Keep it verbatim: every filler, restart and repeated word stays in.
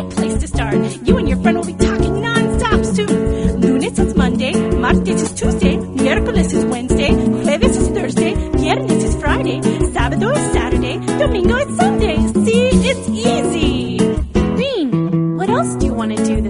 great place to start. You and your friend will be talking non-stop soon. Lunes is Monday, martes is Tuesday, miércoles is Wednesday, jueves is Thursday, viernes is Friday, sábado is Saturday, domingo is Sunday. See, it's easy. Bean, what else do you want to do this